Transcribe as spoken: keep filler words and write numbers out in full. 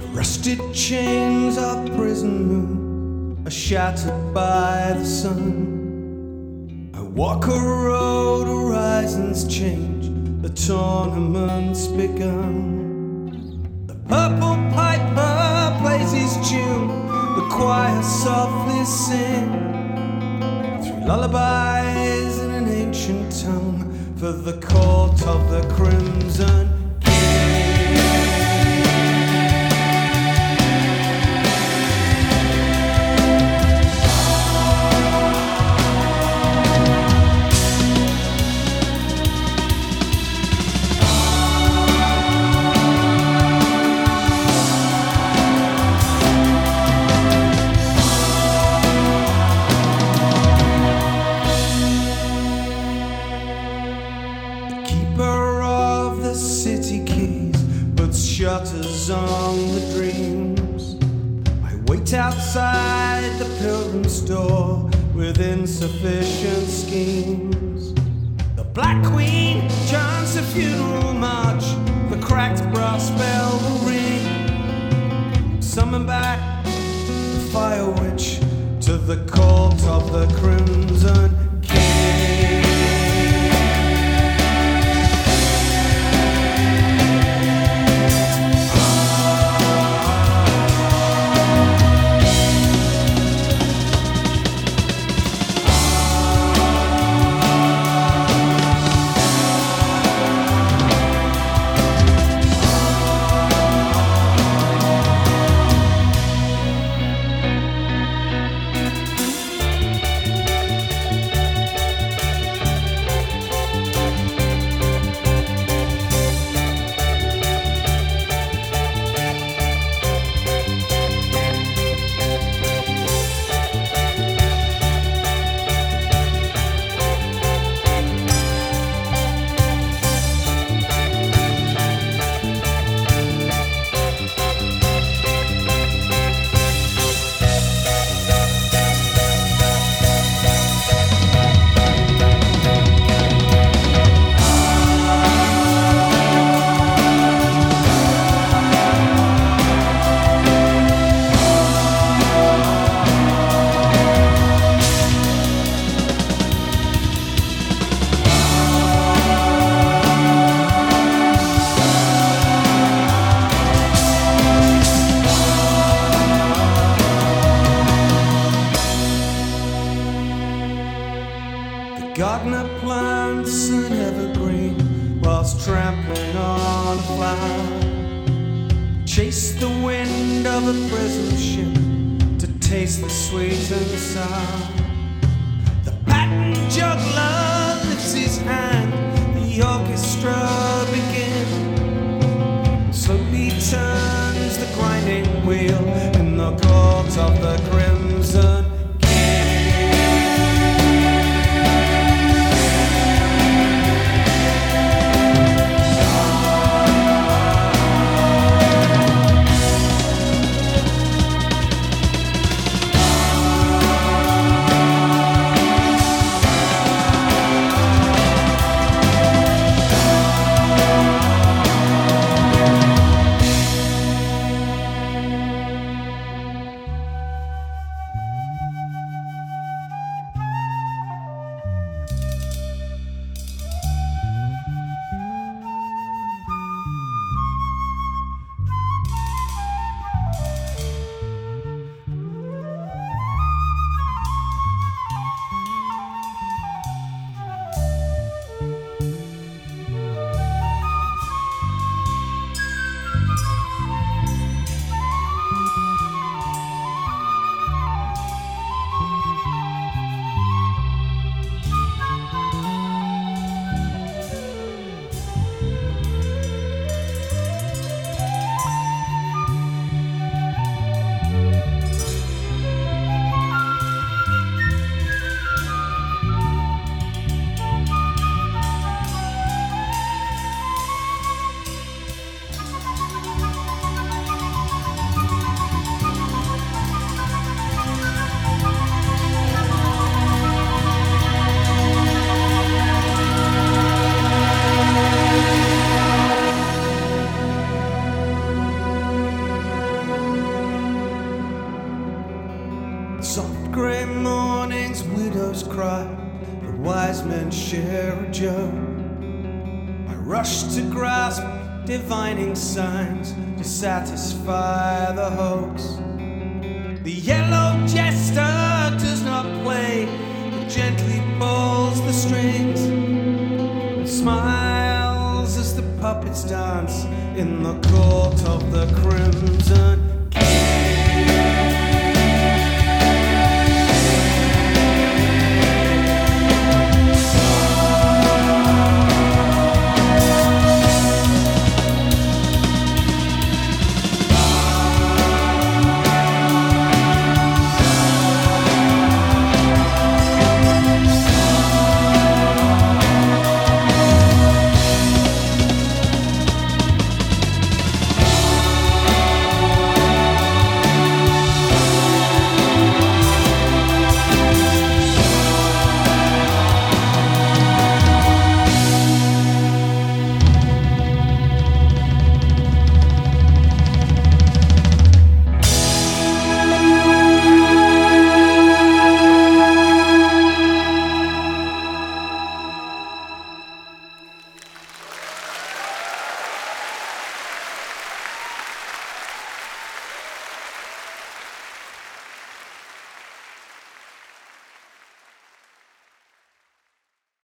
Rusted chains of prison moon are shattered by the sun. I walk a road, horizons change, the tournament's begun. The purple piper plays his tune, the choir softly sing through lullabies in an ancient tongue for the court of the crimson. Shutters on the dreams. I wait outside the pilgrim's door with insufficient schemes. The Black Queen chants a funeral march, the cracked brass bell will ring. Summon back the fire witch to the court of the crimson king. Gardener plants an evergreen whilst trampling on a flower. Chase the wind of a prison ship to taste the sweet and sour. The patent juggler lifts his hand, the orchestra begins. Slowly turns the grinding wheel in the court of the crimson. Soft grey mornings, widows cry, the wise men share a joke. I rush to grasp divining signs to satisfy the hoax. The yellow jester does not play, but gently pulls the strings and smiles as the puppets dance in the court of the crimson.